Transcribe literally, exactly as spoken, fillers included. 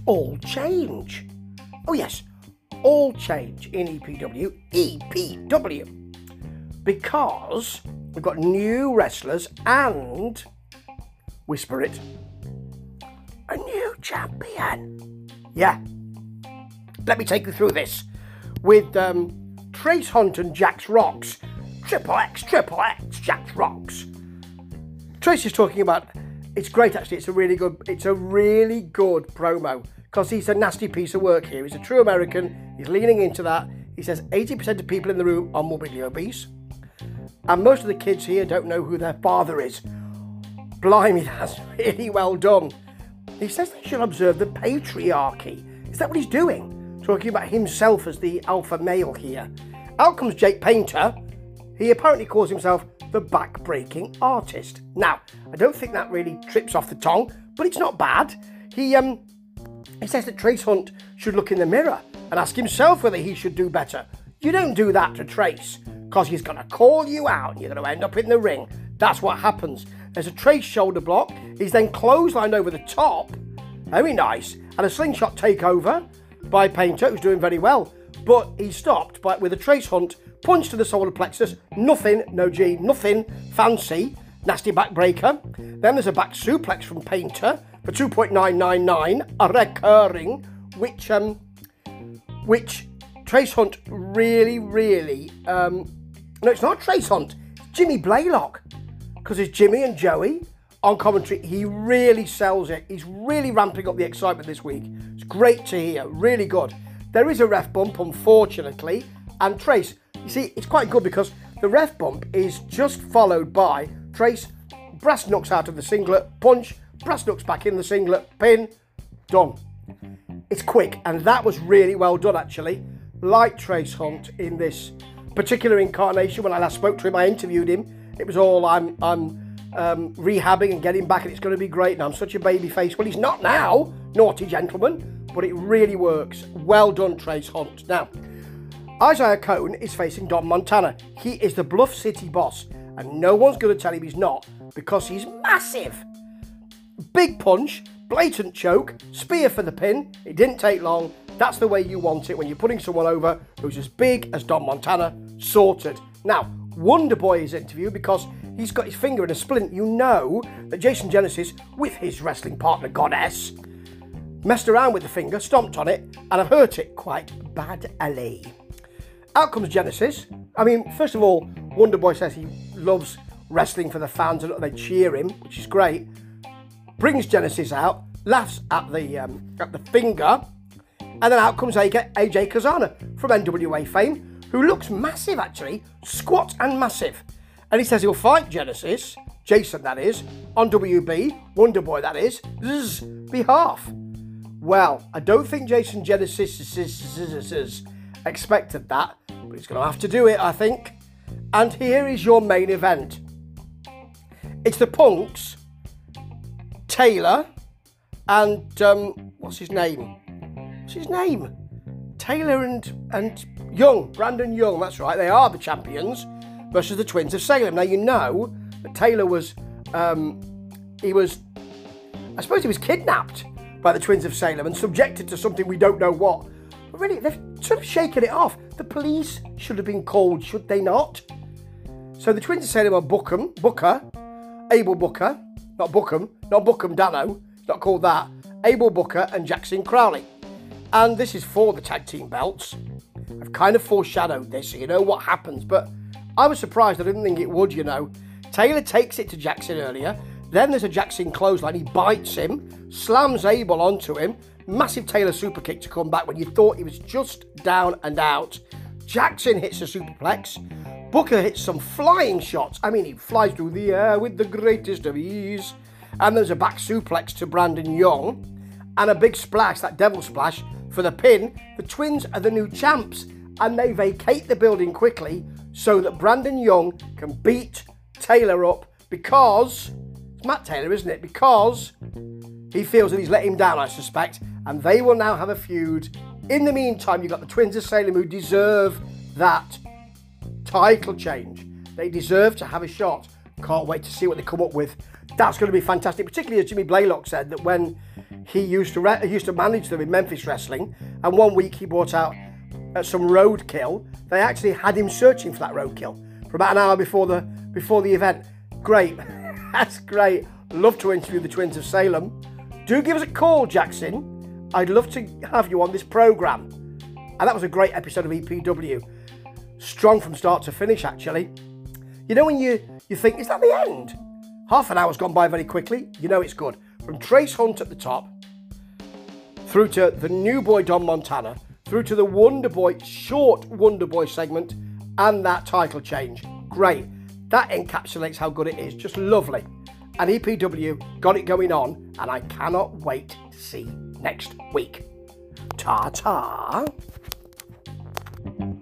all change. Oh yes, all change in E P W. E P W. Because we've got new wrestlers and, whisper it, a new champion. Yeah. Let me take you through this with um, Trace Hunt and Jax Rocks. Triple X, Triple X, Jax Rocks. Trace is talking about, it's great actually, it's a really good, it's a really good promo because he's a nasty piece of work here. He's a true American, he's leaning into that. He says eighty percent of people in the room are morbidly obese and most of the kids here don't know who their father is. Blimey, that's really well done. He says they should observe the patriarchy. Is that what he's doing? Talking about himself as the alpha male here. Out comes Jake Painter. He apparently calls himself the back-breaking artist. Now, I don't think that really trips off the tongue, but it's not bad. He um he says that Trace Hunt should look in the mirror and ask himself whether he should do better. You don't do that to Trace, because he's going to call you out and you're going to end up in the ring. That's what happens. There's a Trace shoulder block. He's then clotheslined over the top. Very nice. And a slingshot takeover by Painter, who's doing very well. But he stopped by, with a Trace Hunt, punch to the solar plexus, nothing, no G, nothing fancy, nasty backbreaker. Then there's a back suplex from Painter for two point nine nine nine, a recurring, which um, which Trace Hunt really, really, um, no, it's not Trace Hunt, it's Jimmy Blaylock, because it's Jimmy and Joey on commentary. He really sells it. He's really ramping up the excitement this week. It's great to hear, really good. There is a ref bump, unfortunately, and Trace, you see, it's quite good because the ref bump is just followed by Trace, brass knucks out of the singlet, punch, brass knucks back in the singlet, pin, done. It's quick, and that was really well done, actually. Like Trace Hunt in this particular incarnation, when I last spoke to him, I interviewed him. It was all, I'm, I'm um, rehabbing and getting back, and it's going to be great, and I'm such a baby face. Well, he's not now, naughty gentleman, but it really works. Well done, Trace Hunt. Now, Isaiah Cohn is facing Don Montana. He is the Bluff City boss, and no one's going to tell him he's not, because he's massive. Big punch, blatant choke, spear for the pin. It didn't take long. That's the way you want it when you're putting someone over who's as big as Don Montana. Sorted. Now, Wonder Boy is interviewed because he's got his finger in a splint. You know that Jason Genesis, with his wrestling partner Goddess, messed around with the finger, stomped on it, and have hurt it quite badly. Out comes Genesis. I mean, first of all, Wonder Boy says he loves wrestling for the fans and they cheer him, which is great. Brings Genesis out, laughs at the um, at the finger, and then out comes A J Kazana from N W A fame, who looks massive actually, squat and massive. And he says he'll fight Genesis, Jason that is, on W B, Wonder Boy that is, zzz, behalf. Well, I don't think Jason Genesis expected that, but he's going to have to do it, I think. And here is your main event. It's the Punks, Taylor, and, um, what's his name? What's his name? Taylor and, and Young, Brandon Young, that's right, they are the champions, versus the Twins of Salem. Now, you know that Taylor was, um, he was, I suppose he was kidnapped by the Twins of Salem and subjected to something we don't know what. But really, they've sort of shaken it off. The police should have been called, should they not? So the Twins of Salem are Bookham, Booker, Abel Booker, not Bookham, not Bookham Dano, it's not called that, Abel Booker and Jackson Crowley. And this is for the tag team belts. I've kind of foreshadowed this, so you know what happens, but I was surprised. I didn't think it would, you know. Taylor takes it to Jackson earlier. Then there's a Jackson clothesline. He bites him, slams Abel onto him. Massive Taylor super kick to come back when you thought he was just down and out. Jackson hits a superplex. Booker hits some flying shots. I mean, he flies through the air with the greatest of ease. And there's a back suplex to Brandon Young. And a big splash, that devil splash, for the pin. The Twins are the new champs. And they vacate the building quickly so that Brandon Young can beat Taylor up because... It's Matt Taylor, isn't it? Because he feels that he's let him down, I suspect. And they will now have a feud. In the meantime, you've got the Twins of Salem who deserve that title change. They deserve to have a shot. Can't wait to see what they come up with. That's going to be fantastic, particularly as Jimmy Blaylock said that when he used to re- he used to manage them in Memphis Wrestling, and one week he brought out uh, some roadkill. They actually had him searching for that roadkill for about an hour before the before the event. Great, that's great. Love to interview the Twins of Salem. Do give us a call, Jackson. I'd love to have you on this programme. And that was a great episode of E P W. Strong from start to finish, actually. You know when you, you think, is that the end? Half an hour's gone by very quickly. You know it's good. From Trace Hunt at the top, through to the new boy Don Montana, through to the Wonder Boy, short Wonder Boy segment, and that title change. Great. That encapsulates how good it is. Just lovely. And E P W got it going on, and I cannot wait to see next week. Ta-ta.